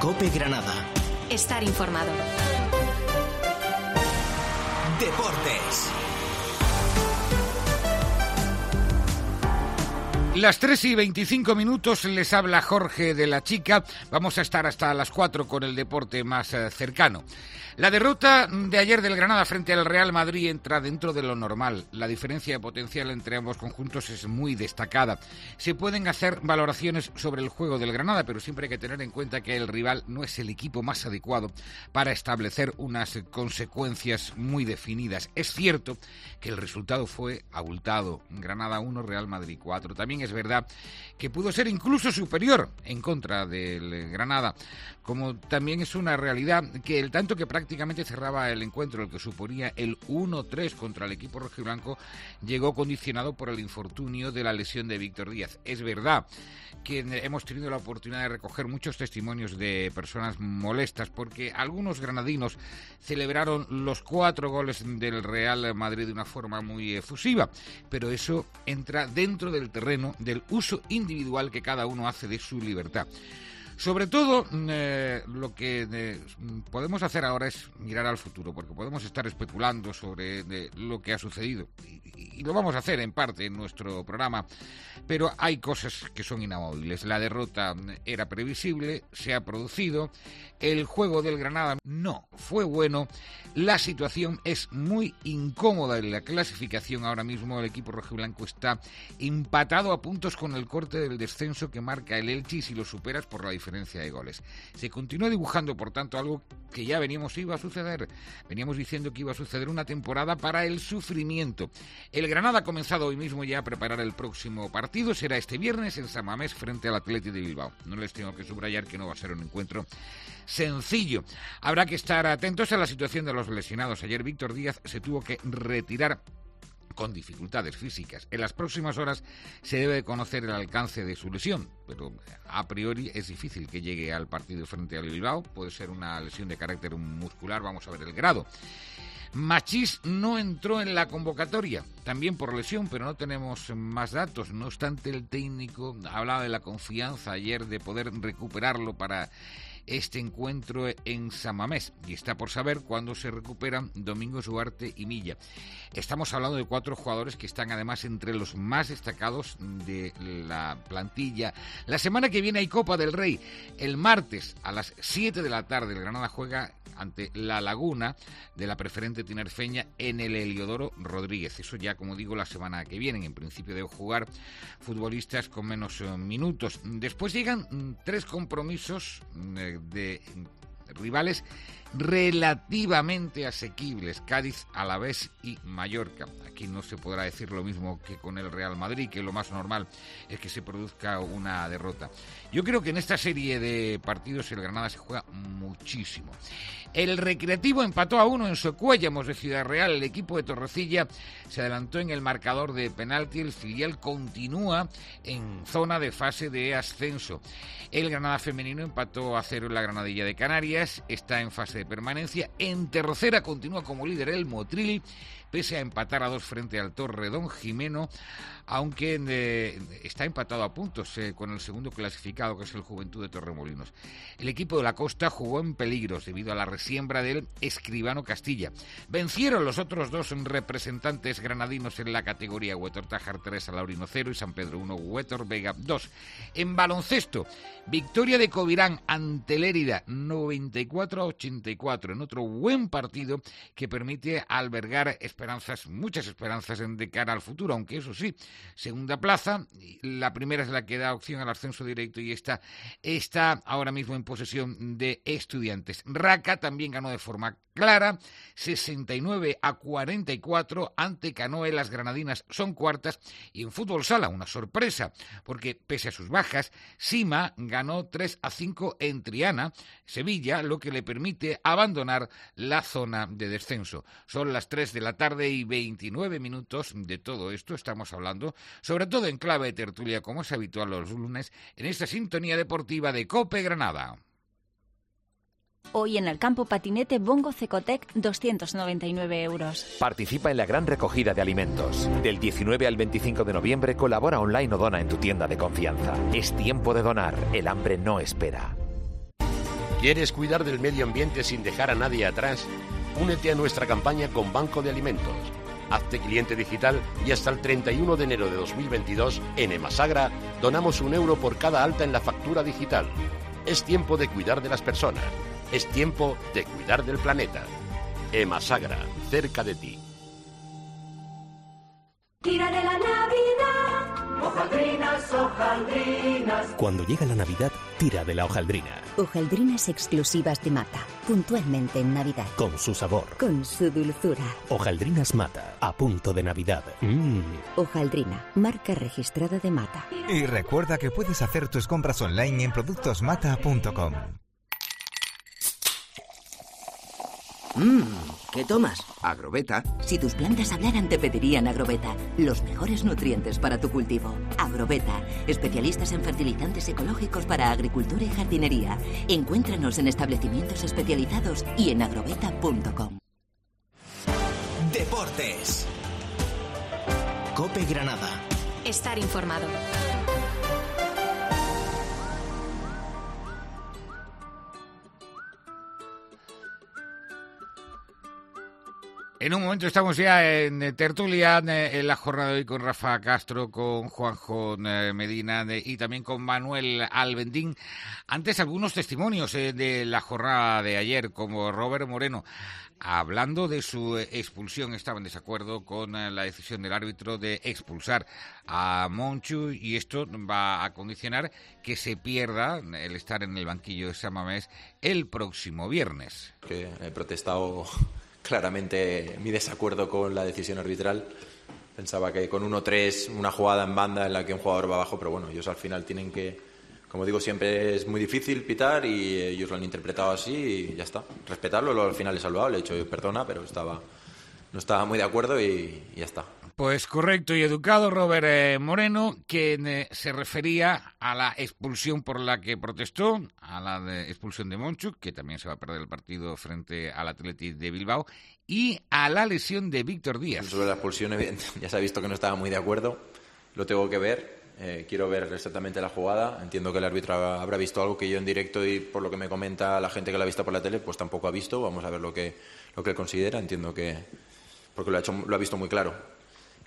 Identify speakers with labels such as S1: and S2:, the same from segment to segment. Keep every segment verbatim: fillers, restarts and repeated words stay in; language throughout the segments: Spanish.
S1: COPE Granada.
S2: Estar informado.
S1: Deportes.
S3: Las tres y veinticinco minutos, les habla Jorge de la Chica. Vamos a estar hasta las cuatro con el deporte más eh, cercano. La derrota de ayer del Granada frente al Real Madrid entra dentro de lo normal. La diferencia de potencial entre ambos conjuntos es muy destacada. Se pueden hacer valoraciones sobre el juego del Granada, pero siempre hay que tener en cuenta que el rival no es el equipo más adecuado para establecer unas consecuencias muy definidas. Es cierto que el resultado fue abultado. Granada uno, Real Madrid cuatro. También es verdad que pudo ser incluso superior en contra del Granada, como también es una realidad que el tanto que prácticamente cerraba el encuentro, el que suponía el uno tres contra el equipo rojiblanco, llegó condicionado por el infortunio de la lesión de Víctor Díaz. Es verdad que hemos tenido la oportunidad de recoger muchos testimonios de personas molestas porque algunos granadinos celebraron los cuatro goles del Real Madrid de una forma muy efusiva, pero eso entra dentro del terreno del uso individual que cada uno hace de su libertad. Sobre todo, eh, lo que eh, podemos hacer ahora es mirar al futuro, porque podemos estar especulando sobre de, lo que ha sucedido, y, y lo vamos a hacer en parte en nuestro programa, pero hay cosas que son inamovibles. La derrota era previsible, se ha producido, el juego del Granada no fue bueno, la situación es muy incómoda en la clasificación. Ahora mismo el equipo rojiblanco está empatado a puntos con el corte del descenso que marca el Elche, y si lo superas por la diferencia de goles. Se continúa dibujando, por tanto, algo que ya veníamos iba a suceder. Veníamos diciendo que iba a suceder una temporada para el sufrimiento. El Granada ha comenzado hoy mismo ya a preparar el próximo partido. Será este viernes en San Mamés frente al Athletic de Bilbao. No les tengo que subrayar que no va a ser un encuentro sencillo. Habrá que estar atentos a la situación de los lesionados. Ayer Víctor Díaz se tuvo que retirar con dificultades físicas. En las próximas horas se debe de conocer el alcance de su lesión, pero a priori es difícil que llegue al partido frente al Bilbao. Puede ser una lesión de carácter muscular, vamos a ver el grado. Machís no entró en la convocatoria, también por lesión, pero no tenemos más datos. No obstante, el técnico hablaba de la confianza ayer de poder recuperarlo para este encuentro en San Mamés, y está por saber cuándo se recuperan Domingos Duarte y Milla. Estamos hablando de cuatro jugadores que están además entre los más destacados de la plantilla. La semana que viene hay Copa del Rey. El martes a las siete de la tarde el Granada juega ante La Laguna de la Preferente tinerfeña en el Heliodoro Rodríguez. Eso ya, como digo, la semana que viene. En principio deben jugar futbolistas con menos eh, minutos. Después llegan mm, tres compromisos eh, de rivales relativamente asequibles: Cádiz, Alavés y Mallorca. Aquí no se podrá decir lo mismo que con el Real Madrid, que lo más normal es que se produzca una derrota. Yo creo que en esta serie de partidos el Granada se juega muchísimo. El Recreativo empató a uno en Socuéllamos de Ciudad Real. El equipo de Torrecilla se adelantó en el marcador de penalti. El filial continúa en zona de fase de ascenso. El Granada femenino empató a cero en la Granadilla de Canarias. Está en fase de permanencia. En tercera continúa como líder el Motril, pese a empatar a dos frente al Torredón Jimeno, aunque eh, está empatado a puntos eh, con el segundo clasificado, que es el Juventud de Torremolinos. El equipo de la Costa jugó en peligros debido a la resiembra del Escribano Castilla. Vencieron los otros dos representantes granadinos en la categoría: Huetor Tájar tres, Laurino cero y San Pedro uno, Huetor Vega dos. En baloncesto, victoria de Covirán ante Lérida noventa y cuatro a ochenta y cuatro, en otro buen partido que permite albergar esperanzas, muchas esperanzas en de cara al futuro, aunque eso sí, segunda plaza, la primera es la que da opción al ascenso directo, y esta está ahora mismo en posesión de Estudiantes. Raca también ganó de forma clara, sesenta y nueve a cuarenta y cuatro ante Canoe. Las granadinas son cuartas, y en fútbol sala una sorpresa, porque pese a sus bajas, Sima ganó tres a cinco en Triana, Sevilla, lo que le permite abandonar la zona de descenso. Son las tres de la tarde y veintinueve minutos. De todo esto estamos hablando, sobre todo en clave de tertulia, como es habitual los lunes, en esta sintonía deportiva de COPE Granada.
S2: Hoy en el campo patinete Bongo Cecotec, doscientos noventa y nueve euros.
S4: Participa en la gran recogida de alimentos. Del diecinueve al veinticinco de noviembre colabora online o dona en tu tienda de confianza. Es tiempo de donar. El hambre no espera.
S5: ¿Quieres cuidar del medio ambiente sin dejar a nadie atrás? Únete a nuestra campaña con Banco de Alimentos. Hazte cliente digital y hasta el treinta y uno de enero de dos mil veintidós en Emasagra donamos un euro por cada alta en la factura digital. Es tiempo de cuidar de las personas. Es tiempo de cuidar del planeta. Emasagra, cerca de ti.
S6: Tira de la Navidad, hojaldrinas, hojaldrinas.
S7: Cuando llega la Navidad, tira de la hojaldrina.
S8: Hojaldrinas exclusivas de Mata, puntualmente en Navidad.
S7: Con su sabor.
S8: Con su dulzura.
S7: Hojaldrinas Mata, a punto de Navidad. Mmm.
S8: Hojaldrina, marca registrada de Mata.
S9: Y recuerda que puedes hacer tus compras online en productos mata punto com.
S10: Mmm, ¿qué tomas?
S11: Agrobeta.
S10: Si tus plantas hablaran te pedirían Agrobeta, los mejores nutrientes para tu cultivo. Agrobeta, especialistas en fertilizantes ecológicos para agricultura y jardinería. Encuéntranos en establecimientos especializados y en agrobeta punto com.
S1: Deportes. COPE Granada.
S12: Estar informado.
S3: En un momento estamos ya en tertulia, en la jornada de hoy con Rafa Castro, con Juanjo Medina y también con Manuel Albendín. Antes algunos testimonios de la jornada de ayer, como Robert Moreno, hablando de su expulsión, estaba en desacuerdo con la decisión del árbitro de expulsar a Monchu y esto va a condicionar que se pierda el estar en el banquillo de San Mamés el próximo viernes.
S13: Que he protestado claramente mi desacuerdo con la decisión arbitral. Pensaba que con uno tres, una jugada en banda en la que un jugador va abajo, pero bueno, ellos al final tienen que, como digo, siempre es muy difícil pitar y ellos lo han interpretado así y ya está. Respetarlo, luego al final he saludado, le he dicho perdona, pero estaba no estaba muy de acuerdo y, y ya está.
S3: Pues correcto y educado Robert eh, Moreno, quien eh, se refería a la expulsión por la que protestó, a la de expulsión de Monchu, que también se va a perder el partido frente al Athletic de Bilbao, y a la lesión de Víctor Díaz.
S13: Sobre la expulsión, ya se ha visto que no estaba muy de acuerdo, lo tengo que ver, eh, quiero ver exactamente la jugada, entiendo que el árbitro habrá visto algo que yo en directo y por lo que me comenta la gente que lo ha visto por la tele, pues tampoco ha visto, vamos a ver lo que, lo que él considera, entiendo que, porque lo ha, hecho, lo ha visto muy claro.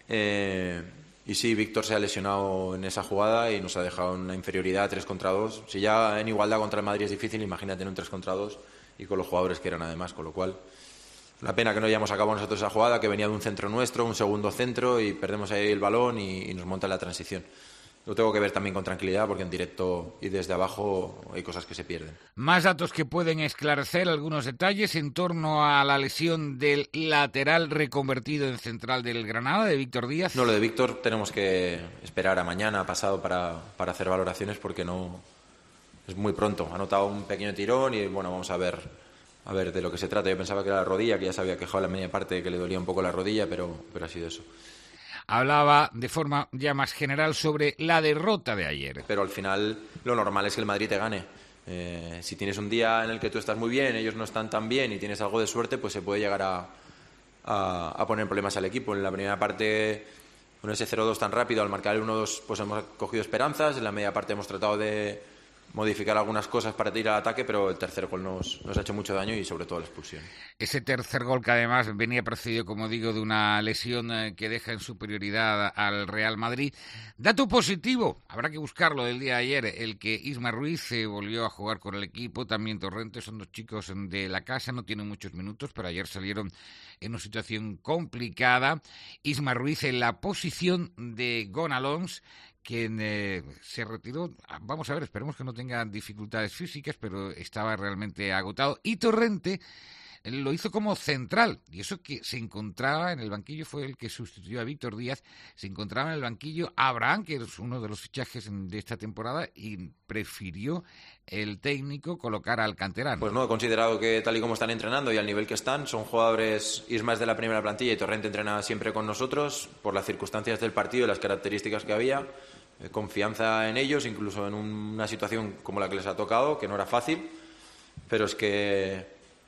S13: Eh, y sí, Víctor se ha lesionado en esa jugada y nos ha dejado en una inferioridad tres contra dos. Si ya en igualdad contra el Madrid es difícil, imagínate en un tres contra dos y con los jugadores que eran además, con lo cual una pena que no hayamos acabado nosotros esa jugada, que venía de un centro nuestro, un segundo centro y perdemos ahí el balón y, y nos monta la transición. Lo tengo que ver también con tranquilidad porque en directo y desde abajo hay cosas que se pierden.
S3: Más datos que pueden esclarecer algunos detalles en torno a la lesión del lateral reconvertido en central del Granada, de Víctor Díaz.
S13: No, lo de Víctor tenemos que esperar a mañana, pasado, para, para hacer valoraciones porque no es muy pronto. Ha notado un pequeño tirón y bueno, vamos a ver, a ver de lo que se trata. Yo pensaba que era la rodilla, que ya se había quejado la media parte, que le dolía un poco la rodilla, pero, pero ha sido eso.
S3: Hablaba de forma ya más general sobre la derrota de ayer.
S13: Pero al final lo normal es que el Madrid te gane. Eh, si tienes un día en el que tú estás muy bien, ellos no están tan bien y tienes algo de suerte, pues se puede llegar a, a, a poner problemas al equipo. En la primera parte, con ese cero dos tan rápido, al marcar el uno dos, pues hemos cogido esperanzas. En la media parte hemos tratado de modificar algunas cosas para tirar al ataque, pero el tercer gol nos, nos ha hecho mucho daño y sobre todo la expulsión.
S3: Ese tercer gol que además venía precedido, como digo, de una lesión que deja en superioridad al Real Madrid. Dato positivo, habrá que buscarlo del día de ayer, el que Isma Ruiz se volvió a jugar con el equipo, también Torrente, son dos chicos de la casa, no tienen muchos minutos, pero ayer salieron en una situación complicada. Isma Ruiz en la posición de Gonalons, quien eh, se retiró, vamos a ver, esperemos que no tenga dificultades físicas, pero estaba realmente agotado. Y Torrente lo hizo como central, y eso que se encontraba en el banquillo, fue el que sustituyó a Víctor Díaz, se encontraba en el banquillo Abraham, que es uno de los fichajes de esta temporada, y prefirió el técnico colocar al canterano.
S13: Pues no, he considerado que tal y como están entrenando y al nivel que están, son jugadores, Isma es de la primera plantilla y Torrente entrena siempre con nosotros, por las circunstancias del partido y las características que había. Confianza en ellos, incluso en una situación como la que les ha tocado, que no era fácil, pero es que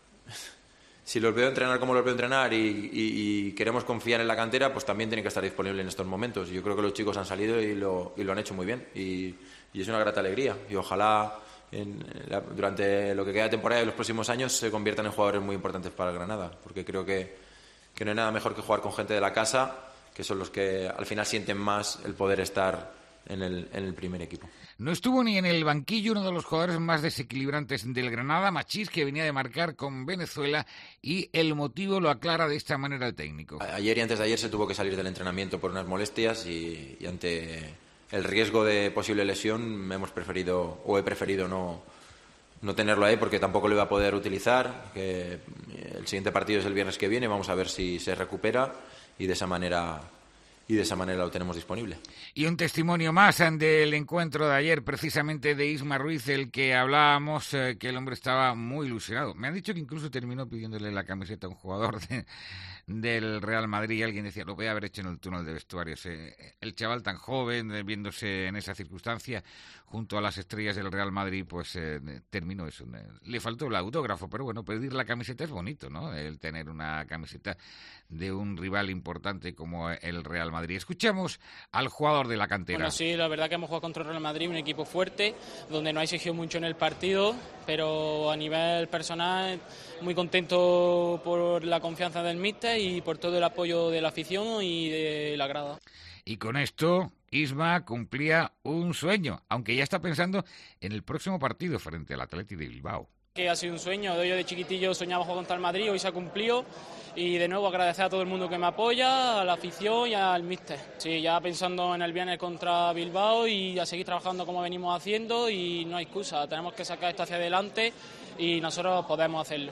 S13: si los veo entrenar como los veo entrenar y, y, y queremos confiar en la cantera, pues también tienen que estar disponibles en estos momentos. Yo creo que los chicos han salido y lo, y lo han hecho muy bien y, y es una grata alegría y ojalá en la, durante lo que queda de temporada y los próximos años se conviertan en jugadores muy importantes para el Granada, porque creo que, que no hay nada mejor que jugar con gente de la casa, que son los que al final sienten más el poder estar en el, en el primer equipo.
S3: No estuvo ni en el banquillo uno de los jugadores más desequilibrantes del Granada, Machís, que venía de marcar con Venezuela, y el motivo lo aclara de esta manera el técnico.
S13: Ayer y antes de ayer se tuvo que salir del entrenamiento por unas molestias y, y ante el riesgo de posible lesión hemos preferido, o he preferido no, no tenerlo ahí porque tampoco lo iba a poder utilizar, que el siguiente partido es el viernes que viene, vamos a ver si se recupera y de esa manera... y de esa manera lo tenemos disponible.
S3: Y un testimonio más del encuentro de ayer, precisamente de Isma Ruiz, el que hablábamos, eh, que el hombre estaba muy ilusionado. Me han dicho que incluso terminó pidiéndole la camiseta a un jugador de, del Real Madrid, y alguien decía, lo voy a haber hecho en el túnel de vestuarios. Eh, el chaval tan joven, eh, viéndose en esa circunstancia, junto a las estrellas del Real Madrid, pues eh, terminó eso. Le faltó el autógrafo, pero bueno, pedir la camiseta es bonito, ¿no? El tener una camiseta de un rival importante como el Real Madrid. Escuchamos al jugador de la cantera.
S11: Bueno, sí, la verdad que hemos jugado contra el Real Madrid, un equipo fuerte, donde no ha exigido mucho en el partido, pero a nivel personal muy contento por la confianza del míster y por todo el apoyo de la afición y de la grada.
S3: Y con esto Isma cumplía un sueño, aunque ya está pensando en el próximo partido frente al Athletic de Bilbao.
S11: Que ha sido un sueño, yo de chiquitillo soñaba jugar contra el Madrid, hoy se ha cumplido y de nuevo agradecer a todo el mundo que me apoya, a la afición y al míster. Sí, ya pensando en el viernes contra Bilbao y a seguir trabajando como venimos haciendo y no hay excusa, tenemos que sacar esto hacia adelante y nosotros podemos hacerlo.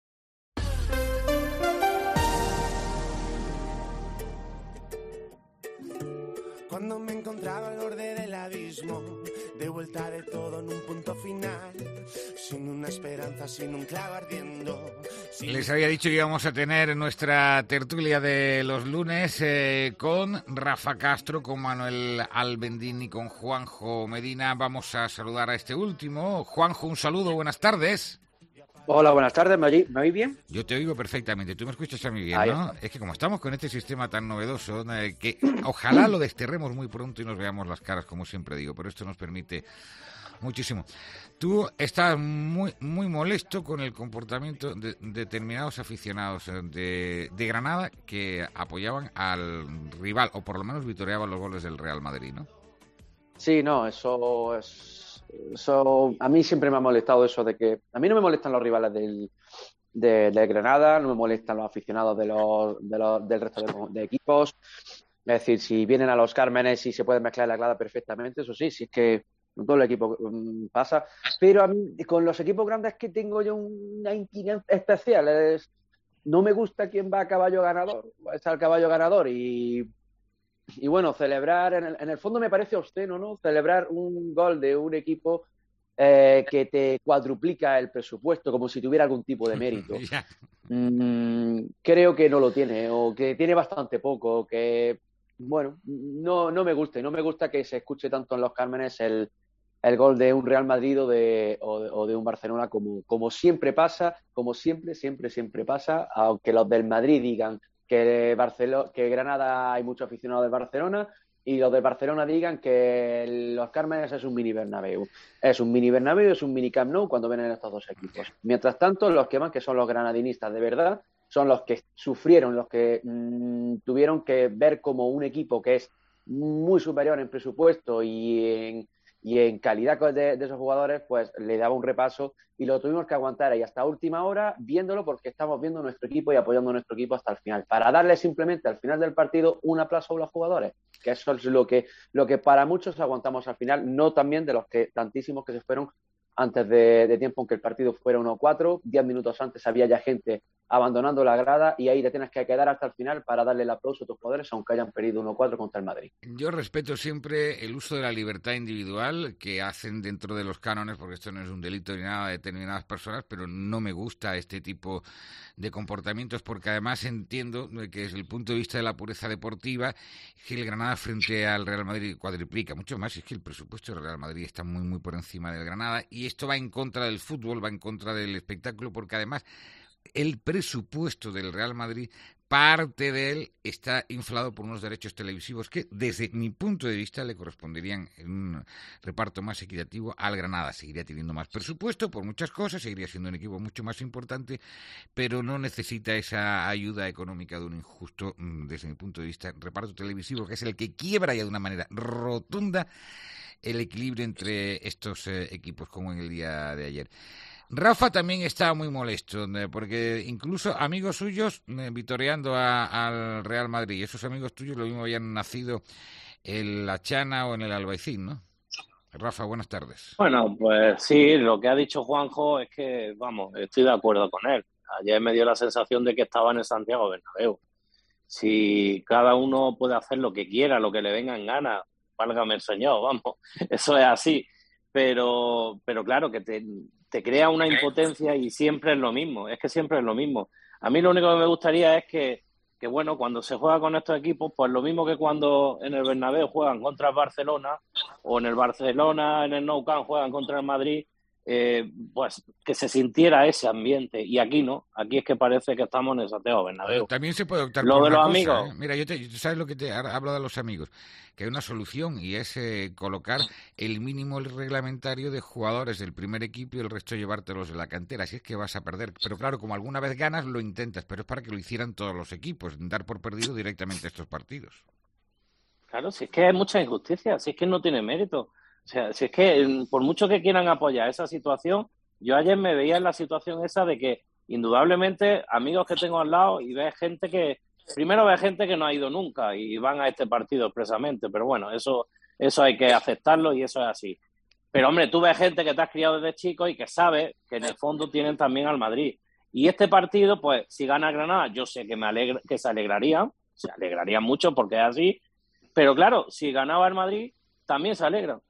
S12: Cuando me encontraba al borde del abismo, de vuelta de todo en un punto final, sin una esperanza, sin un clavo ardiendo. Sin...
S3: Les había dicho que íbamos a tener nuestra tertulia de los lunes eh, con Rafa Castro, con Manuel Albendín y con Juanjo Medina. Vamos a saludar a este último. Juanjo, un saludo, buenas tardes.
S14: Hola, buenas tardes, ¿me oí, ¿me oí bien?
S3: Yo te oigo perfectamente, tú me escuchas a mí bien,
S14: Ahí
S3: ¿no?
S14: está.
S3: Es que como estamos con este sistema tan novedoso, eh, que ojalá lo desterremos muy pronto y nos veamos las caras, como siempre digo, pero esto nos permite muchísimo. Tú estás muy muy molesto con el comportamiento de, de determinados aficionados de, de Granada que apoyaban al rival, o por lo menos vitoreaban los goles del Real Madrid, ¿no?
S14: Sí, no, eso es... Eso, a mí siempre me ha molestado eso de que... A mí no me molestan los rivales del, de, de Granada, no me molestan los aficionados de los, de los, del resto de, de equipos. Es decir, si vienen a los Cármenes y se pueden mezclar la grada perfectamente, eso sí, si es que todo el equipo um, pasa. Pero a mí, con los equipos grandes que tengo yo una inquina especial. Es, no me gusta quién va a caballo ganador, va a estar el caballo ganador y... Y bueno, celebrar, en el, en el fondo me parece obsceno, ¿no? Celebrar un gol de un equipo eh, que te cuadruplica el presupuesto como si tuviera algún tipo de mérito. Mm, creo que no lo tiene, o que tiene bastante poco, o que, bueno, no, no me gusta. Y no me gusta que se escuche tanto en los Cármenes el, el gol de un Real Madrid o de, o de, o de un Barcelona, como, como siempre pasa, como siempre, siempre, siempre pasa, aunque los del Madrid digan que Barcelona, que Granada hay muchos aficionados de Barcelona y los de Barcelona digan que los Cármenes es un mini Bernabéu. Es un mini Bernabéu, es un mini Camp Nou cuando ven estos dos equipos. Mientras tanto, los que van, que son los granadinistas de verdad, son los que sufrieron, los que mmm, tuvieron que ver como un equipo que es muy superior en presupuesto y en, y en calidad de, de esos jugadores, pues le daba un repaso y lo tuvimos que aguantar ahí hasta última hora viéndolo, porque estamos viendo nuestro equipo y apoyando a nuestro equipo hasta el final, para darle simplemente al final del partido un aplauso a los jugadores, que eso es lo que, lo que para muchos aguantamos al final, no también de los que tantísimos que se fueron antes de, de tiempo, aunque el partido fuera uno cuatro, diez minutos antes había ya gente abandonando la grada y ahí te tienes que quedar hasta el final para darle el aplauso a tus jugadores, aunque hayan perdido uno cuatro contra el Madrid.
S3: Yo respeto siempre el uso de la libertad individual que hacen dentro de los cánones, porque esto no es un delito ni nada de determinadas personas, pero no me gusta este tipo de comportamientos, porque además entiendo que desde el punto de vista de la pureza deportiva, que el Granada frente al Real Madrid cuadriplica mucho más, es que el presupuesto del Real Madrid está muy muy por encima del Granada, y esto va en contra del fútbol, va en contra del espectáculo, porque además el presupuesto del Real Madrid, parte de él está inflado por unos derechos televisivos que, desde mi punto de vista, le corresponderían en un reparto más equitativo al Granada. Seguiría teniendo más presupuesto por muchas cosas, seguiría siendo un equipo mucho más importante, pero no necesita esa ayuda económica de un injusto, desde mi punto de vista, reparto televisivo, que es el que quiebra ya de una manera rotunda el equilibrio entre estos eh, equipos, como en el día de ayer. Rafa también está muy molesto, porque incluso amigos suyos eh, vitoreando a, al Real Madrid. Esos amigos tuyos lo mismo habían nacido en La Chana o en el Albaicín, ¿no? Rafa, buenas tardes.
S15: Bueno, pues sí, lo que ha dicho Juanjo es que, vamos, estoy de acuerdo con él. Ayer me dio la sensación de que estaba en el Santiago Bernabéu. Si cada uno puede hacer lo que quiera, lo que le venga en gana, válgame el señor, vamos, eso es así. Pero, pero claro, que te... te crea una impotencia y siempre es lo mismo, es que siempre es lo mismo. A mí lo único que me gustaría es que, que bueno, cuando se juega con estos equipos, pues lo mismo que cuando en el Bernabéu juegan contra el Barcelona, o en el Barcelona, en el Nou Camp juegan contra el Madrid, eh, pues que se sintiera ese ambiente. Y aquí no, aquí es que parece que estamos en el Santiago Bernabéu.
S3: También se puede optar
S15: lo
S3: por
S15: de
S3: una
S15: los
S3: cosa,
S15: amigos.
S3: ¿eh? Mira, yo te, ¿sabes lo que te hablo de los amigos? Que hay una solución y es eh, colocar el mínimo reglamentario de jugadores del primer equipo y el resto llevártelos de la cantera. Así es que vas a perder. Pero claro, como alguna vez ganas, lo intentas, pero es para que lo hicieran todos los equipos, dar por perdido directamente estos partidos.
S15: Claro, si es que hay mucha injusticia, si es que no tiene mérito. O sea, si es que por mucho que quieran apoyar esa situación, yo ayer me veía en la situación esa de que indudablemente amigos que tengo al lado y ves gente que, primero ves gente que no ha ido nunca y van a este partido expresamente, pero bueno, eso, eso hay que aceptarlo y eso es así. Pero hombre, tú ves gente que te has criado desde chico y que sabe que en el fondo tienen también al Madrid. Y este partido, pues si gana Granada, yo sé que me alegra, que se alegrarían, se alegrarían mucho porque es así, pero claro, si ganaba el Madrid, también se alegran.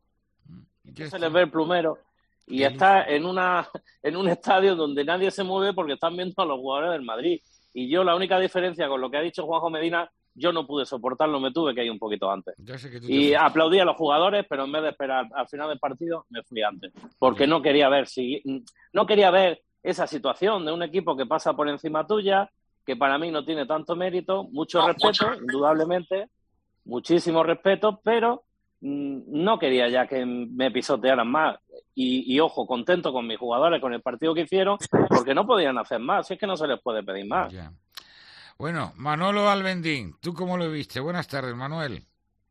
S15: Se les ve el plumero y está en una en un estadio donde nadie se mueve porque están viendo a los jugadores del Madrid. Y yo la única diferencia con lo que ha dicho Juanjo Medina, yo no pude soportarlo, me tuve que ir un poquito antes. Y te... aplaudí a los jugadores, pero en vez de esperar al final del partido, me fui antes. Porque no quería ver si no quería ver esa situación de un equipo que pasa por encima tuya, que para mí no tiene tanto mérito, mucho no, respeto, mucho. indudablemente, muchísimo respeto, pero no quería ya que me pisotearan más y, y ojo, contento con mis jugadores, con el partido que hicieron, porque no podían hacer más, si es que no se les puede pedir más.
S3: Ya. Bueno, Manolo Albendín, ¿tú cómo lo viste? Buenas tardes, Manuel.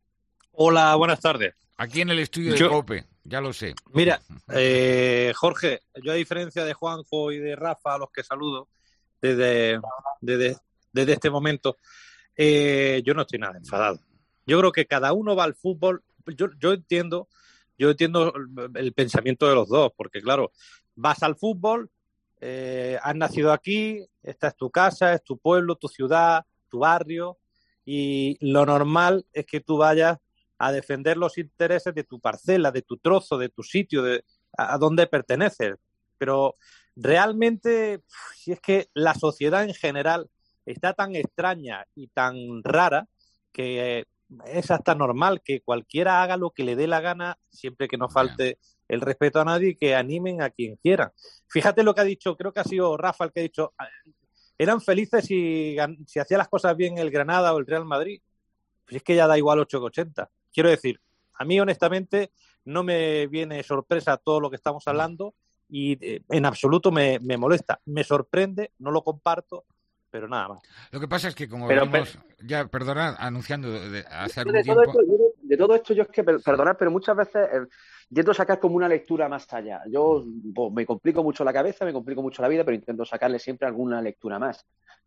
S16: Hola, buenas tardes.
S3: Aquí en el estudio de
S16: yo,
S3: COPE, ya lo sé.
S16: Mira, eh, Jorge, yo a diferencia de Juanjo y de Rafa, a los que saludo desde, desde, desde este momento, eh, yo no estoy nada enfadado. Yo creo que cada uno va al fútbol. Yo, yo entiendo, yo entiendo el pensamiento de los dos, porque claro, vas al fútbol, eh, has nacido aquí, esta es tu casa, es tu pueblo, tu ciudad, tu barrio, y lo normal es que tú vayas a defender los intereses de tu parcela, de tu trozo, de tu sitio, de a, a donde perteneces. Pero realmente, si es que la sociedad en general está tan extraña y tan rara que... Eh, es hasta normal que cualquiera haga lo que le dé la gana, siempre que no falte el respeto a nadie y que animen a quien quiera. Fíjate lo que ha dicho, creo que ha sido Rafa el que ha dicho, eran felices si, si hacía las cosas bien el Granada o el Real Madrid. Pues es que ya da igual ocho que ochenta. Quiero decir, a mí honestamente no me viene sorpresa todo lo que estamos hablando y eh, en absoluto me, me molesta. Me sorprende, no lo comparto, pero nada más.
S3: Lo que pasa es que como
S14: pero,
S3: venimos,
S14: pero,
S3: ya, perdonad, anunciando de, hace algún
S14: de
S3: tiempo...
S14: Todo esto, yo, de todo esto yo es que, perdonad, pero muchas veces eh, intento sacar como una lectura más allá. Yo pues, me complico mucho la cabeza, me complico mucho la vida, pero intento sacarle siempre alguna lectura más.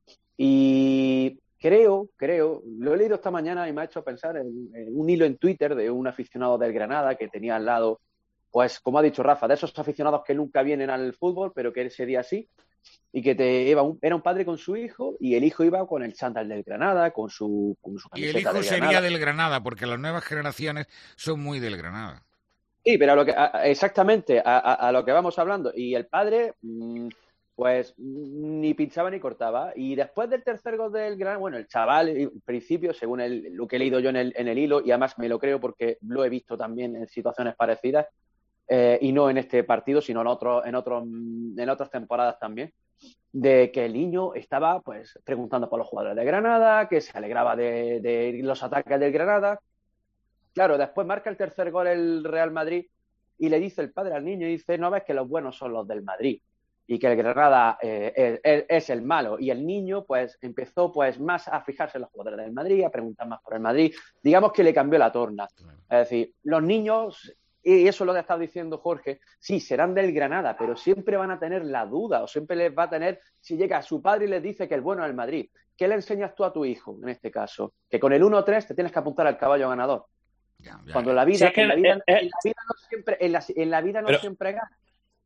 S14: Y creo, creo, lo he leído esta mañana y me ha hecho pensar en, en un hilo en Twitter de un aficionado del Granada que tenía al lado, pues como ha dicho Rafa, de esos aficionados que nunca vienen al fútbol, pero que ese día sí, y que te iba un, era un padre con su hijo y el hijo iba con el chándal del Granada, con su, con su
S3: camiseta. Y el hijo del sería Granada. Del Granada, porque las nuevas generaciones son muy del Granada.
S14: Sí, pero a lo que, a, exactamente a, a, a lo que vamos hablando. Y el padre, pues ni pinchaba ni cortaba. Y después del tercer gol del Granada, bueno, el chaval, en principio, según el, lo que he leído yo en el, en el hilo, y además me lo creo porque lo he visto también en situaciones parecidas, Eh, y no en este partido, sino en otros, en otros, en otras temporadas también. de que el niño estaba pues preguntando por los jugadores de Granada, que se alegraba de, de los ataques del Granada. Claro, después marca el tercer gol el Real Madrid y le dice el padre al niño, y dice, no ves que los buenos son los del Madrid y que el Granada eh, es, es el malo. Y el niño pues empezó pues más a fijarse en los jugadores del Madrid, a preguntar más por el Madrid. Digamos que le cambió la torna. Es decir, los niños, y eso es lo que ha estado diciendo Jorge, sí, serán del Granada, pero siempre van a tener la duda, o siempre les va a tener, si llega su padre y les dice que el bueno es el Madrid, ¿qué le enseñas tú a tu hijo en este caso? Que con el uno tres te tienes que apuntar al caballo ganador. Ya, ya. Cuando la vida, sí, es que en la vida, eh, en la vida no siempre, en la, en la vida no pero, siempre gana.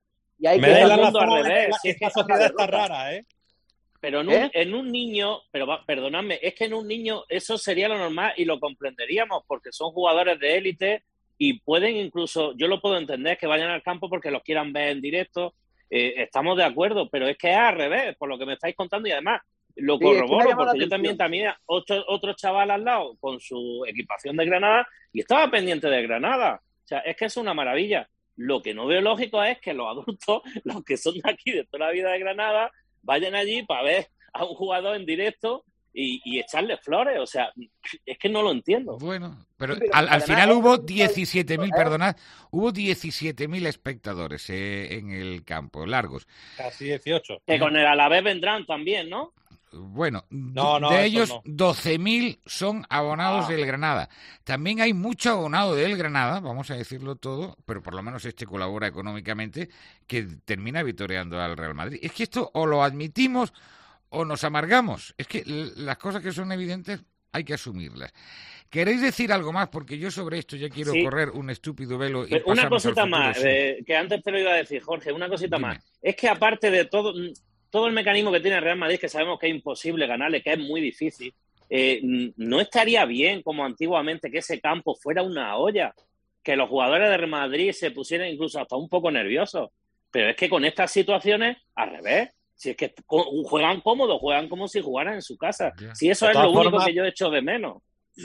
S14: Y hay
S16: me
S14: que
S16: da la razón al revés. Si esta sociedad está rara, ¿eh?
S15: Pero en un, ¿Eh? en un niño, pero va, perdonadme, es que en un niño eso sería lo normal y lo comprenderíamos porque son jugadores de élite y pueden incluso, yo lo puedo entender, que vayan al campo porque los quieran ver en directo, eh, estamos de acuerdo, pero es que es al revés, por lo que me estáis contando y además lo corroboro, sí, porque yo también tenía otro, otro chaval al lado con su equipación de Granada y estaba pendiente de Granada. O sea, es que es una maravilla. Lo que no veo lógico es que los adultos, los que son de aquí de toda la vida de Granada, vayan allí para ver a un jugador en directo y, y echarle flores. O sea, es que no lo entiendo.
S3: Bueno, pero al, al final hubo diecisiete mil, perdonad, hubo diecisiete mil espectadores eh, en el campo, largos.
S16: Casi dieciocho.
S15: Que con el Alavés vendrán también, ¿no?
S3: Bueno,
S16: no, no,
S3: de ellos
S16: no.
S3: doce mil son abonados
S15: ah.
S3: del Granada. También hay mucho abonado del Granada, vamos a decirlo todo, pero por lo menos este colabora económicamente, que termina vitoreando al Real Madrid. Es que esto o lo admitimos o nos amargamos. Es que las cosas que son evidentes hay que asumirlas. ¿Queréis decir algo más? Porque yo sobre esto ya quiero sí. correr un estúpido velo y pasamos
S15: una cosita
S3: al futuro,
S15: más,
S3: sí.
S15: eh, que antes te lo iba a decir, Jorge, una cosita
S3: Dime.
S15: más. Es que aparte de todo... todo el mecanismo que tiene el Real Madrid, que sabemos que es imposible ganarle, que es muy difícil, eh, no estaría bien, como antiguamente, que ese campo fuera una olla, que los jugadores de Real Madrid se pusieran incluso hasta un poco nerviosos. Pero es que con estas situaciones, al revés, si es que juegan cómodos, juegan como si jugaran en su casa. Yeah. Si eso es lo único formas, que yo echo de menos.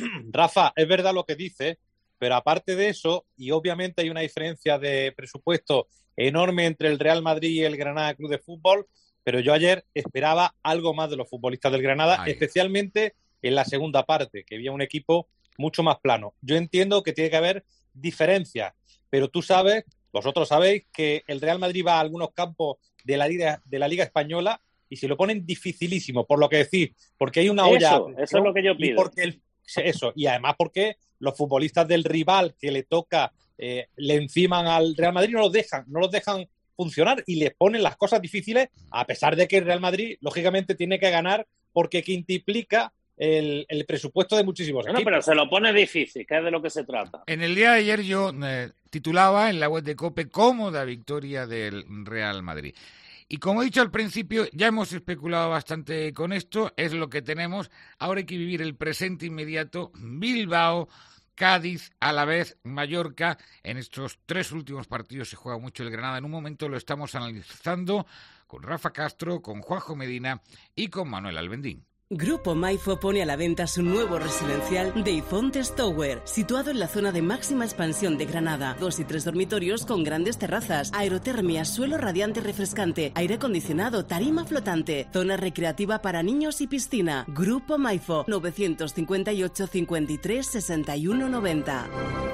S16: Rafa, es verdad lo que dices, pero aparte de eso, y obviamente hay una diferencia de presupuesto enorme entre el Real Madrid y el Granada Club de Fútbol, pero yo ayer esperaba algo más de los futbolistas del Granada, Ay. especialmente en la segunda parte, que había un equipo mucho más plano. Yo entiendo que tiene que haber diferencias, pero tú sabes, vosotros sabéis, que el Real Madrid va a algunos campos de la Liga, de la Liga Española y se lo ponen dificilísimo, por lo que decís, porque hay una olla...
S15: Eso, eso es lo que yo pido.
S16: Y porque el, eso, y además porque los futbolistas del rival que le toca, eh, le enciman al Real Madrid, no los dejan, no los dejan funcionar y les ponen las cosas difíciles, a pesar de que el Real Madrid lógicamente tiene que ganar porque quintuplica el, el presupuesto de muchísimos
S15: bueno,
S16: equipos.
S15: Pero se lo pone difícil, que es de lo que se trata.
S3: En el día de ayer yo eh, titulaba en la web de COPE cómoda victoria del Real Madrid. Y como he dicho al principio, ya hemos especulado bastante con esto, es lo que tenemos. Ahora hay que vivir el presente inmediato. Bilbao, Cádiz, Alavés, Mallorca. En estos tres últimos partidos se juega mucho el Granada. En un momento lo estamos analizando con Rafa Castro, con Juanjo Medina y con Manuel Albendín.
S17: Grupo Maifo pone a la venta su nuevo residencial Deifontes Tower, situado en la zona de máxima expansión de Granada. Dos y tres dormitorios con grandes terrazas, aerotermia, suelo radiante refrescante, aire acondicionado, tarima flotante, zona recreativa para niños y piscina. Grupo Maifo, novecientos cincuenta y ocho, cincuenta y tres, sesenta y uno, noventa.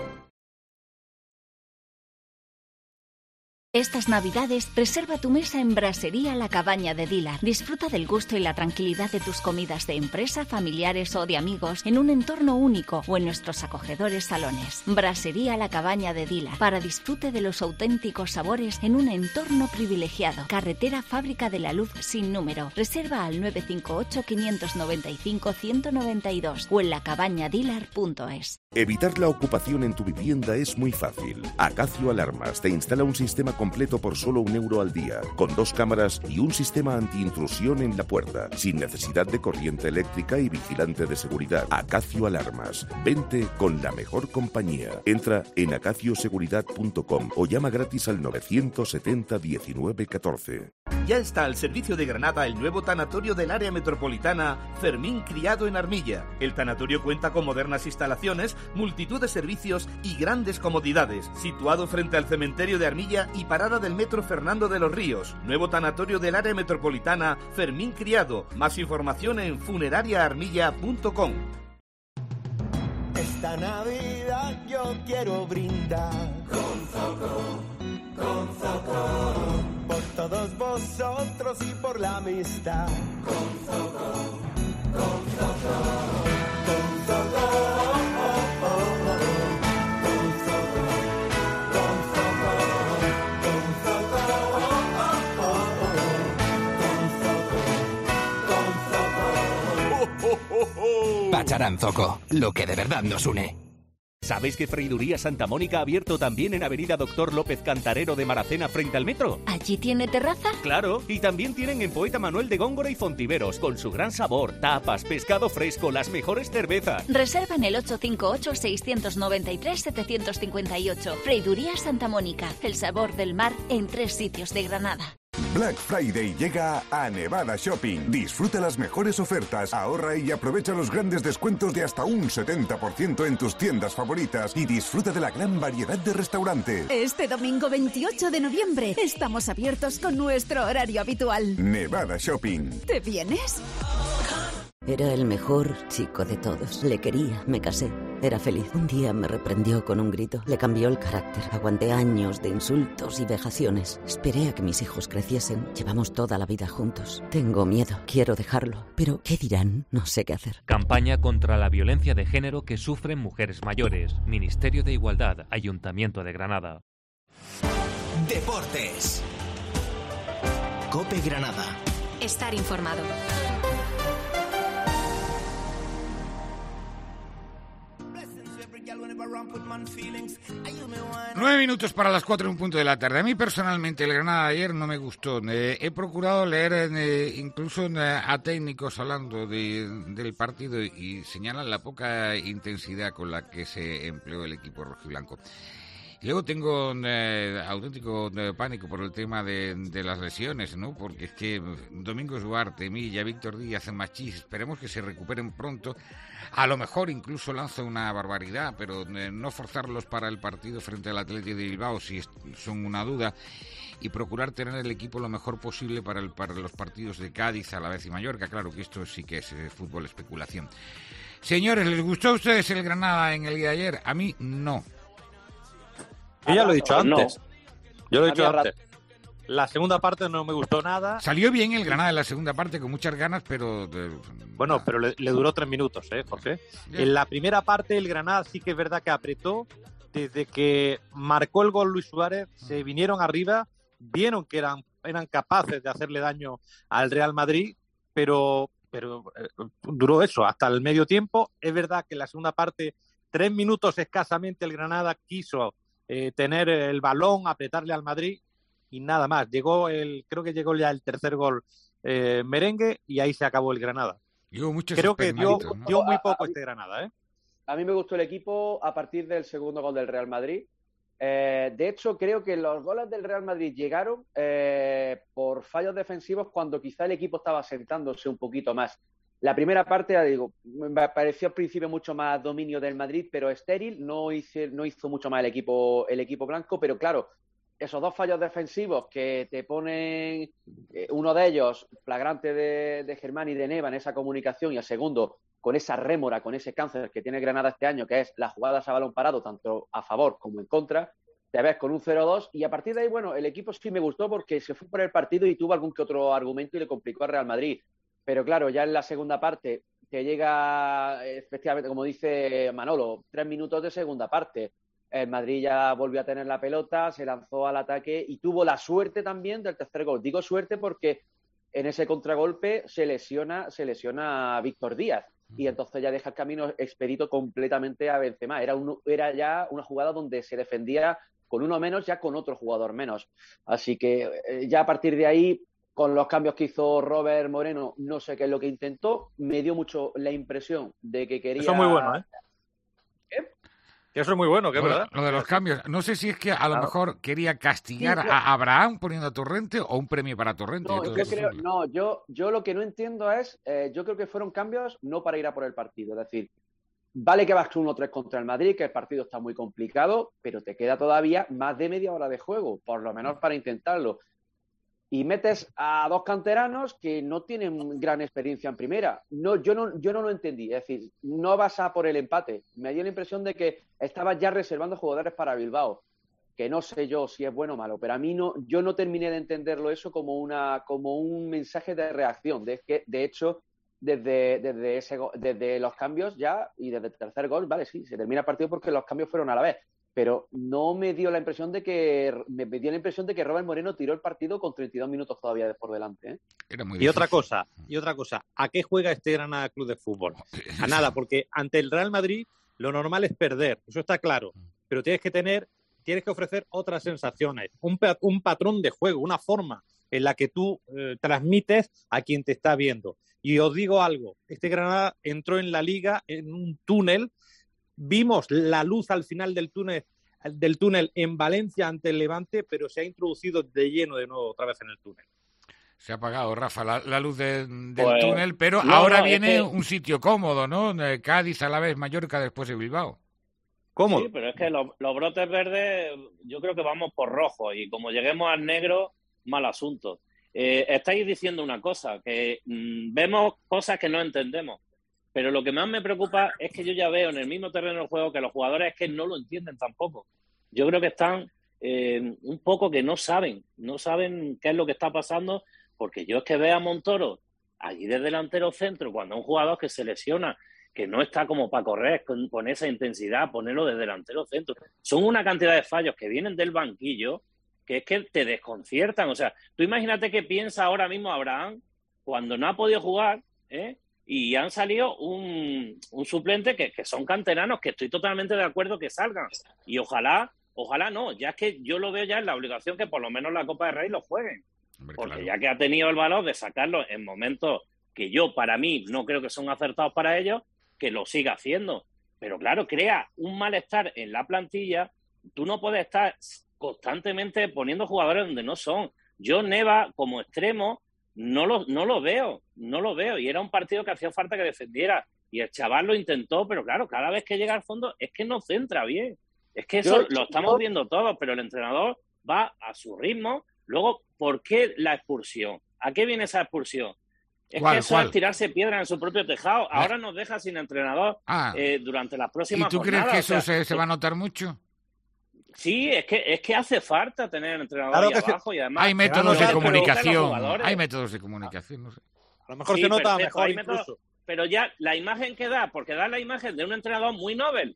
S2: Estas Navidades, reserva tu mesa en Brasería La Cabaña de Dilar. Disfruta del gusto y la tranquilidad de tus comidas de empresa, familiares o de amigos en un entorno único o en nuestros acogedores salones. Brasería La Cabaña de Dilar, para disfrute de los auténticos sabores en un entorno privilegiado. Carretera Fábrica de la Luz sin número. Reserva al nueve cinco ocho, cinco nueve cinco, uno cero nueve dos o en la cabaña dilar punto es.
S18: Evitar la ocupación en tu vivienda es muy fácil. Acacio Alarmas te instala un sistema completo por solo un euro al día, con dos cámaras y un sistema antiintrusión en la puerta, sin necesidad de corriente eléctrica y vigilante de seguridad. Acacio Alarmas. Vente con la mejor compañía. Entra en acacio seguridad punto com o llama gratis al novecientos setenta, diecinueve, catorce.
S19: Ya está al servicio de Granada el nuevo tanatorio del área metropolitana Fermín Criado en Armilla. El tanatorio cuenta con modernas instalaciones multitud de servicios y grandes comodidades. Situado frente al cementerio de Armilla y parada del metro Fernando de los Ríos. Nuevo tanatorio del área metropolitana Fermín Criado. Más información en funeraria armilla punto com.
S12: Esta Navidad yo quiero brindar con Zoco, con Zoco, por todos vosotros y por la amistad. Con Zoco, con Zoco, con Zoco, oh, oh, oh, oh. Con Zoco, con Zoco, con Zoco, oh, oh, oh, oh. Con Zoco, con Zoco, oh, oh, oh.
S20: Pacharán Zoco, lo que de verdad nos une.
S21: ¿Sabéis que Freiduría Santa Mónica ha abierto también en Avenida Doctor López Cantarero de Maracena frente al metro?
S2: ¿Allí tiene terraza?
S21: Claro, y también tienen en Poeta Manuel de Góngora y Fontiveros, con su gran sabor, tapas, pescado fresco, las mejores cervezas.
S2: Reserva en el ocho cinco ocho, seis nueve tres, siete cinco ocho. Freiduría Santa Mónica, el sabor del mar en tres sitios de Granada.
S22: Black Friday llega a Nevada Shopping. Disfruta las mejores ofertas, ahorra y aprovecha los grandes descuentos de hasta un setenta por ciento en tus tiendas favoritas y disfruta de la gran variedad de restaurantes.
S23: Este domingo veintiocho de noviembre estamos abiertos con nuestro horario habitual.
S22: Nevada Shopping.
S23: ¿Te vienes?
S8: Era el mejor chico de todos. Le quería, me casé. Era feliz. Un día me reprendió con un grito. Le cambió el carácter. Aguanté años de insultos y vejaciones. Esperé a que mis hijos creciesen. Llevamos toda la vida juntos. Tengo miedo. Quiero dejarlo. Pero, ¿qué dirán? No sé qué hacer.
S24: Campaña contra la violencia de género que sufren mujeres mayores. Ministerio de Igualdad. Ayuntamiento de Granada.
S1: Deportes. COPE Granada.
S25: Estar informado.
S3: Nueve minutos para las cuatro en un punto de la tarde. A mí personalmente el Granada de ayer no me gustó. Eh, he procurado leer eh, incluso eh, a técnicos hablando de, del partido y señalan la poca intensidad con la que se empleó el equipo rojiblanco. Y luego tengo eh, auténtico eh, pánico por el tema de, de las lesiones, ¿no? Porque es que Domingos Duarte, Milla, Víctor Díaz, Machís, esperemos que se recuperen pronto. A lo mejor incluso lanza una barbaridad, pero eh, no forzarlos para el partido frente al Athletic de Bilbao si es, son una duda. Y procurar tener el equipo lo mejor posible para, el, para los partidos de Cádiz, Alavés y Mallorca. Claro que esto sí que es eh, fútbol especulación. Señores, ¿les gustó a ustedes el Granada en el día de ayer? A mí no.
S16: Yo ya lo he dicho
S14: Ah,
S16: antes.
S14: no.
S16: Yo lo he dicho
S14: Había
S16: antes. La segunda parte no me gustó nada.
S3: Salió bien el Granada en la segunda parte con muchas ganas, pero... De...
S16: Bueno, pero le, le duró tres minutos, ¿eh, Jorge? En la primera parte el Granada sí que es verdad que apretó. Desde que marcó el gol Luis Suárez, se vinieron arriba, vieron que eran, eran capaces de hacerle daño al Real Madrid, pero, pero eh, duró eso hasta el medio tiempo. Es verdad que en la segunda parte, tres minutos escasamente, el Granada quiso eh, tener el balón, apretarle al Madrid y nada más. Llegó el, creo que llegó ya el tercer gol eh, merengue y ahí se acabó el Granada. Creo que dio,
S3: ¿no?
S16: dio muy poco este Granada, ¿eh?
S14: A mí me gustó el equipo a partir del segundo gol del Real Madrid. Eh, de hecho, creo que los goles del Real Madrid llegaron eh, por fallos defensivos cuando quizá el equipo estaba sentándose un poquito más. La primera parte, ya digo, me pareció al principio mucho más dominio del Madrid, pero estéril. No hizo, no hizo mucho más el equipo, el equipo blanco, pero claro, esos dos fallos defensivos que te ponen, eh, uno de ellos flagrante de, de Germán y de Neva en esa comunicación, y el segundo con esa rémora, con ese cáncer que tiene Granada este año, que es las jugadas a balón parado, tanto a favor como en contra, te ves con un cero dos, y a partir de ahí, bueno, el equipo sí me gustó porque se fue por el partido y tuvo algún que otro argumento y le complicó al Real Madrid. Pero claro, ya en la segunda parte te llega, efectivamente, como dice Manolo, tres minutos de segunda parte. El Madrid ya volvió a tener la pelota, se lanzó al ataque y tuvo la suerte también del tercer gol. Digo suerte porque en ese contragolpe se lesiona, se lesiona a Víctor Díaz y entonces ya deja el camino expedito completamente a Benzema. Era, un, era ya una jugada donde se defendía con uno menos, ya con otro jugador menos. Así que eh, ya a partir de ahí, con los cambios que hizo Robert Moreno, no sé qué es lo que intentó, me dio mucho la impresión de que quería...
S16: Eso es muy bueno, ¿eh?
S14: ¿Qué?
S16: Que eso es muy bueno, que es verdad.
S3: Lo de los cambios. No sé si es que a lo claro. mejor quería castigar sí, a Abraham poniendo a Torrente o un premio para Torrente.
S14: No, yo, creo, no yo, yo lo que no entiendo es, eh, yo creo que fueron cambios no para ir a por el partido. Es decir, Vale que vas uno tres contra el Madrid, que el partido está muy complicado, pero te queda todavía más de media hora de juego, por lo menos para intentarlo. Y metes a dos canteranos que no tienen gran experiencia en primera. No, yo no, yo no lo entendí. Es decir, no vas a por el empate. Me dio la impresión de que estabas ya reservando jugadores para Bilbao, que no sé yo si es bueno o malo, pero a mí no, yo no terminé de entenderlo eso como una, como un mensaje de reacción. De que, de hecho, desde, desde ese, desde los cambios ya y desde el tercer gol, vale, sí, se termina el partido porque los cambios fueron a la vez. Pero no me dio la impresión de que me dio la impresión de que Robert Moreno tiró el partido con treinta y dos minutos todavía por delante, ¿eh?
S3: Era muy
S16: y otra cosa, y otra cosa, ¿a qué juega este Granada Club de Fútbol? A nada, porque ante el Real Madrid lo normal es perder, eso está claro, pero tienes que tener, tienes que ofrecer otras sensaciones, un, un patrón de juego, una forma en la que tú eh, transmites a quien te está viendo. Y os digo algo, este Granada entró en la Liga en un túnel. Vimos la luz al final del túnel, del túnel en Valencia ante el Levante, pero se ha introducido de lleno de nuevo otra vez en el túnel.
S3: Se ha apagado, Rafa, la, la luz de, del
S15: pues,
S3: túnel, pero
S15: no,
S3: ahora
S15: no,
S3: viene
S15: es que...
S3: un sitio cómodo, ¿no? Cádiz, Alavés, Mallorca, después de Bilbao.
S16: ¿Cómo?
S15: Sí, pero es que los, los brotes verdes, yo creo que vamos por rojo, y como lleguemos al negro, mal asunto. Eh, estáis diciendo una cosa, que mmm, vemos cosas que no entendemos. Pero lo que más me preocupa es que yo ya veo en el mismo terreno del juego que los jugadores es que no lo entienden tampoco. Yo creo que están eh, un poco que no saben, no saben qué es lo que está pasando, porque yo es que veo a Montoro allí de delantero centro, cuando un jugador que se lesiona, que no está como para correr con, con esa intensidad, ponerlo de delantero centro. Son una cantidad de fallos que vienen del banquillo que es que te desconciertan. O sea, tú imagínate qué piensa ahora mismo Abraham cuando no ha podido jugar, ¿eh? Y han salido un, un suplente que, que son canteranos, que estoy totalmente de acuerdo que salgan. Y ojalá, ojalá no, ya es que yo lo veo ya en la obligación que por lo menos la Copa del Rey lo jueguen. Hombre, porque claro, ya que ha tenido el valor de sacarlo en momentos que yo, para mí, no creo que son acertados para ellos, que lo siga haciendo. Pero claro, crea un malestar en la plantilla. Tú no puedes estar constantemente poniendo jugadores donde no son. Yo, Neva, como extremo, No lo, no lo veo, no lo veo. Y era un partido que hacía falta que defendiera. Y el chaval lo intentó, pero claro, cada vez que llega al fondo es que no centra bien. Es que eso yo, lo estamos yo... viendo todos, pero el entrenador va a su ritmo. Luego, ¿por qué la expulsión? ¿A qué viene esa expulsión? Es ¿Cuál, que eso cuál? es tirarse piedra en su propio tejado. Ahora nos deja sin entrenador ah. eh, durante las próximas
S3: jornadas. ¿Y tú
S15: jornadas?
S3: crees que eso
S15: o sea,
S3: se, se va a notar mucho?
S15: Sí, es que es que hace falta tener entrenador
S3: claro
S15: ahí abajo
S3: se...
S15: y además
S3: hay métodos de comunicación, hay métodos de comunicación, no sé.
S16: A lo mejor
S15: sí,
S16: se nota
S15: perfecto,
S16: mejor
S15: métodos,
S16: incluso.
S15: Pero ya la imagen que da, porque da la imagen de un entrenador muy novel,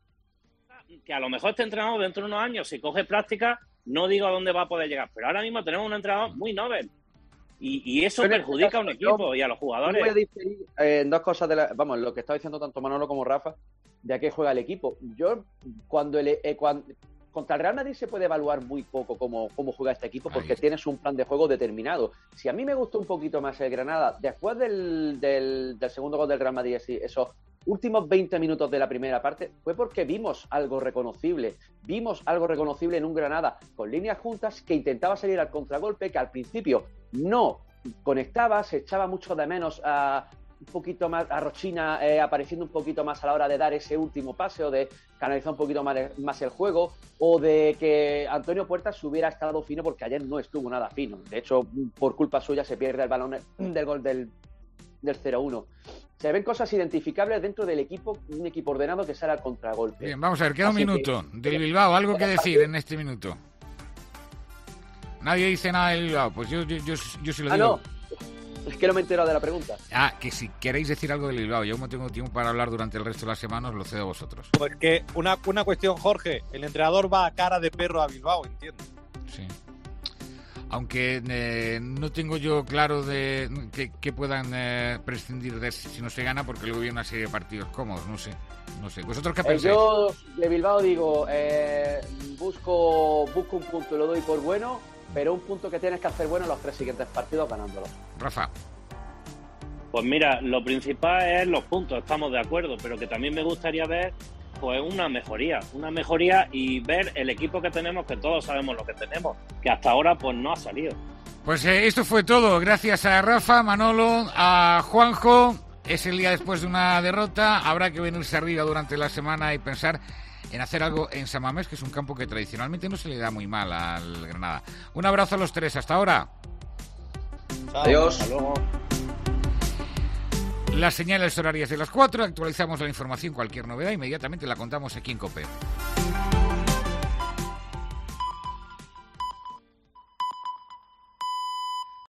S15: que a lo mejor este entrenador dentro de unos años, si coge práctica, no digo a dónde va a poder llegar, pero ahora mismo tenemos un entrenador muy novel. Y, y eso pero perjudica a un equipo y a los jugadores.
S14: Voy a diferir eh, en dos cosas, de la, vamos, lo que está diciendo tanto Manolo como Rafa, de a qué juega el equipo. Yo, cuando el... Eh, cuando, contra el Real Madrid se puede evaluar muy poco cómo, cómo juega este equipo porque Ahí. tienes un plan de juego determinado. Si a mí me gustó un poquito más el Granada, después del, del, del segundo gol del Real Madrid, esos últimos veinte minutos de la primera parte, fue porque vimos algo reconocible. Vimos algo reconocible en un Granada con líneas juntas que intentaba salir al contragolpe, que al principio no conectaba, se echaba mucho de menos a... un poquito más a Rochina eh, apareciendo un poquito más a la hora de dar ese último pase o de canalizar un poquito más, más el juego o de que Antonio Puertas hubiera estado fino porque ayer no estuvo nada fino. De hecho, por culpa suya se pierde el balón del gol del, del cero uno. Se ven cosas identificables dentro del equipo, un equipo ordenado que sale al contragolpe.
S3: Bien, vamos a ver, queda un Así minuto que, del Bilbao, algo que decir en este minuto. Nadie dice nada del Bilbao, pues yo, yo, yo, yo sí lo
S14: ah,
S3: digo.
S14: No. Es que no me he enterado de la pregunta.
S3: Ah, que si queréis decir algo del Bilbao, yo no tengo tiempo para hablar durante el resto de la semana, os lo cedo a vosotros.
S16: Pues que una, una cuestión, Jorge, el entrenador va a cara de perro a Bilbao, entiendo.
S3: Sí. Aunque eh, no tengo yo claro de que, que puedan eh, prescindir de si no se gana, porque luego viene una serie de partidos cómodos, no sé. No sé. ¿Vosotros qué pensáis?
S14: Eh, yo de Bilbao digo, eh, busco, busco un punto y lo doy por bueno, pero un punto que tienes que hacer bueno en los tres siguientes partidos ganándolo.
S3: Rafa.
S15: Pues mira, lo principal es los puntos, estamos de acuerdo, pero que también me gustaría ver pues una mejoría, una mejoría y ver el equipo que tenemos, que todos sabemos lo que tenemos, que hasta ahora pues no ha salido.
S3: Pues eh, esto fue todo, gracias a Rafa, Manolo, a Juanjo, Es el día después de una derrota, habrá que venirse arriba durante la semana y pensar en hacer algo en San Mamés, que es un campo que tradicionalmente no se le da muy mal al Granada. Un abrazo a los tres, hasta ahora.
S14: Chao, adiós. Hasta luego.
S3: Las señales horarias de las cuatro, actualizamos la información, cualquier novedad, inmediatamente la contamos aquí en COPE.